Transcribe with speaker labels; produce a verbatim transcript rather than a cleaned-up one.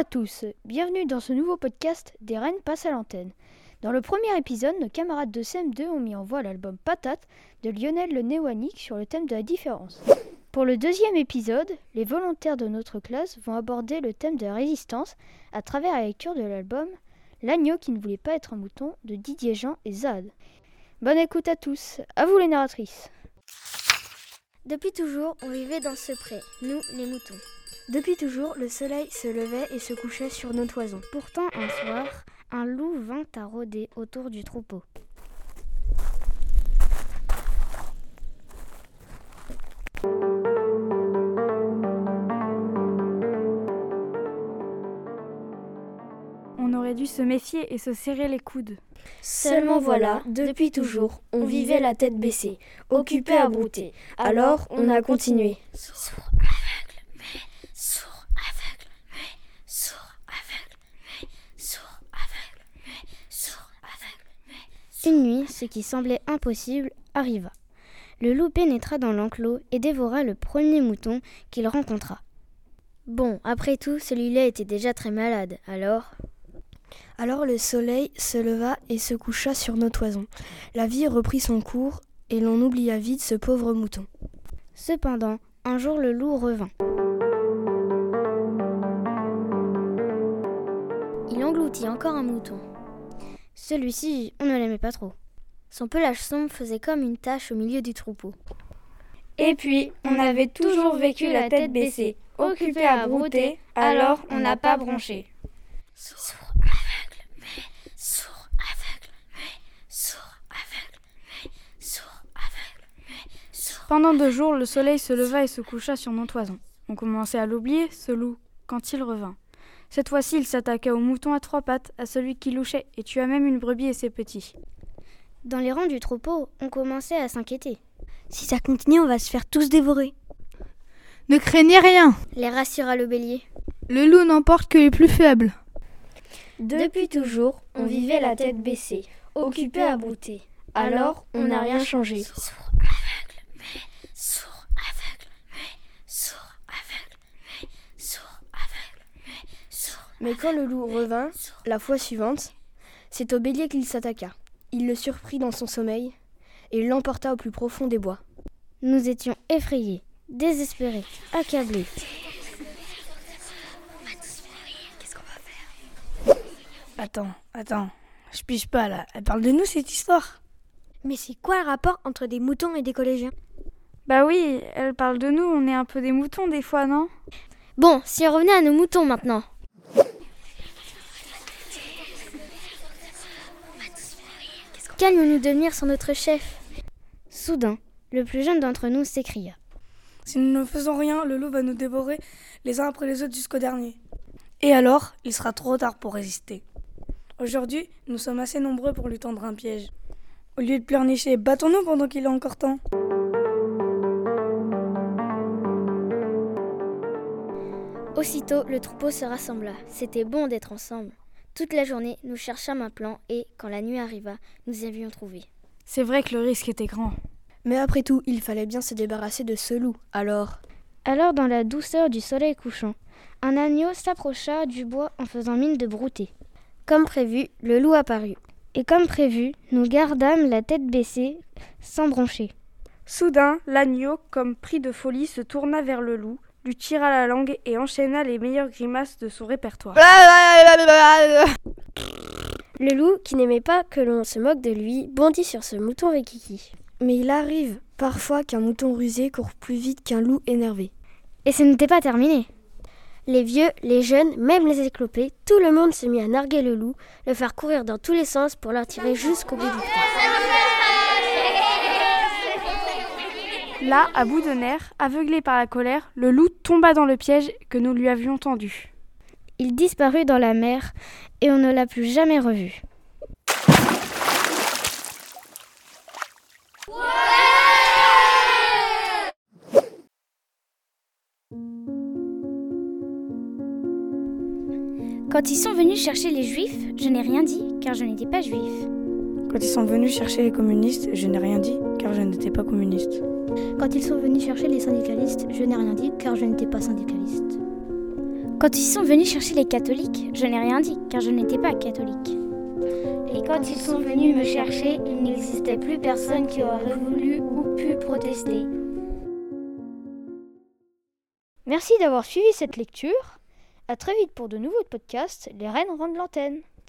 Speaker 1: à tous, bienvenue dans ce nouveau podcast des Reines passent à l'antenne. Dans le premier épisode, nos camarades de C M deux ont mis en voix l'album Patate de Lionel Le Néouanique sur le thème de la différence. Pour le deuxième épisode, les volontaires de notre classe vont aborder le thème de la résistance à travers la lecture de l'album L'agneau qui ne voulait pas être un mouton de Didier Jean et Zad. Bonne écoute à tous, à vous les narratrices.
Speaker 2: Depuis toujours, on vivait dans ce pré, nous les moutons.
Speaker 3: Depuis toujours, le soleil se levait et se couchait sur nos toisons.
Speaker 2: Pourtant, un soir, un loup vint à rôder autour du troupeau.
Speaker 4: On aurait dû se méfier et se serrer les coudes.
Speaker 3: Seulement voilà, depuis toujours, on vivait la tête baissée, occupé à brouter. Alors, on a continué.
Speaker 5: Sourd, aveugle, muet, sourd, aveugle, muet, sourd, aveugle, muet, sourd, aveugle, muet, sourd, aveugle, muet.
Speaker 2: Une nuit, ce qui semblait impossible arriva. Le loup pénétra dans l'enclos et dévora le premier mouton qu'il rencontra. Bon, après tout, celui-là était déjà très malade, alors...
Speaker 3: Alors le soleil se leva et se coucha sur nos toisons. La vie reprit son cours et l'on oublia vite ce pauvre mouton.
Speaker 2: Cependant, un jour le loup revint. Il engloutit encore un mouton. Celui-ci, on ne l'aimait pas trop. Son pelage sombre faisait comme une tache au milieu du troupeau.
Speaker 6: Et puis, on avait toujours vécu la tête baissée, occupé à brouter, alors on n'a pas bronché.
Speaker 5: Sourd, aveugle, muet, sourd, aveugle, muet, sourd, aveugle, muet, sourd, aveugle, muet, sourd.
Speaker 4: Pendant deux jours, le soleil se leva et se coucha sur nos toisons. On commençait à l'oublier, ce loup, quand il revint. Cette fois-ci, il s'attaqua au mouton à trois pattes, à celui qui louchait, et tua même une brebis et ses petits.
Speaker 2: Dans les rangs du troupeau, on commençait à s'inquiéter.
Speaker 3: Si ça continue, on va se faire tous dévorer.
Speaker 7: Ne craignez rien,
Speaker 2: les rassura le bélier.
Speaker 7: Le loup n'emporte que les plus faibles.
Speaker 3: Depuis toujours, on vivait la tête baissée, occupé à brouter. Alors, on n'a rien changé.
Speaker 5: Sourd, aveugle, muet, sourd, aveugle, muet, sourd, aveugle, muet, sourd, aveugle, muet, sourd.
Speaker 3: Mais quand le loup revint, la fois suivante, c'est au bélier qu'il s'attaqua. Il le surprit dans son sommeil et l'emporta au plus profond des bois.
Speaker 2: Nous étions effrayés, désespérés, accablés.
Speaker 5: Qu'est-ce qu'on va faire?
Speaker 7: Attends, attends, je pige pas là. Elle parle de nous cette histoire?
Speaker 3: Mais c'est quoi le rapport entre des moutons et des collégiens?
Speaker 4: Bah oui, elle parle de nous, on est un peu des moutons des fois, non?
Speaker 2: Bon, si on revenait à nos moutons maintenant. Qu'allions-nous devenir sans notre chef? Soudain, le plus jeune d'entre nous s'écria.
Speaker 7: Si nous ne faisons rien, le loup va nous dévorer les uns après les autres jusqu'au dernier. Et alors, il sera trop tard pour résister. Aujourd'hui, nous sommes assez nombreux pour lui tendre un piège. Au lieu de pleurnicher, battons-nous pendant qu'il est encore temps.
Speaker 2: Aussitôt, le troupeau se rassembla. C'était bon d'être ensemble. Toute la journée, nous cherchâmes un plan et, quand la nuit arriva, nous avions trouvé.
Speaker 4: C'est vrai que le risque était grand.
Speaker 3: Mais après tout, il fallait bien se débarrasser de ce loup, alors...
Speaker 2: Alors, dans la douceur du soleil couchant, un agneau s'approcha du bois en faisant mine de brouter. Comme prévu, le loup apparut. Et comme prévu, nous gardâmes la tête baissée, sans broncher.
Speaker 4: Soudain, l'agneau, comme pris de folie, se tourna vers le loup, lui tira la langue et enchaîna les meilleures grimaces de son répertoire.
Speaker 3: Le loup, qui n'aimait pas que l'on se moque de lui, bondit sur ce mouton rikiki. Mais il arrive parfois qu'un mouton rusé court plus vite qu'un loup énervé.
Speaker 2: Et ce n'était pas terminé.
Speaker 3: Les vieux, les jeunes, même les éclopés, tout le monde se mit à narguer le loup, le faire courir dans tous les sens pour l'attirer jusqu'au bout du trou.
Speaker 4: Là, à bout de nerfs, aveuglé par la colère, le loup tomba dans le piège que nous lui avions tendu.
Speaker 2: Il disparut dans la mer et on ne l'a plus jamais revu. Quand ils sont venus chercher les juifs, je n'ai rien dit car je n'étais pas juif.
Speaker 7: Quand ils sont venus chercher les communistes, je n'ai rien dit car je n'étais pas communiste.
Speaker 2: Quand ils sont venus chercher les syndicalistes, je n'ai rien dit car je n'étais pas syndicaliste. Quand ils sont venus chercher les catholiques, je n'ai rien dit, car je n'étais pas catholique.
Speaker 6: Et quand ils sont venus me chercher, il n'existait plus personne qui aurait voulu ou pu protester.
Speaker 1: Merci d'avoir suivi cette lecture. À très vite pour de nouveaux podcasts. Les reines rendent l'antenne.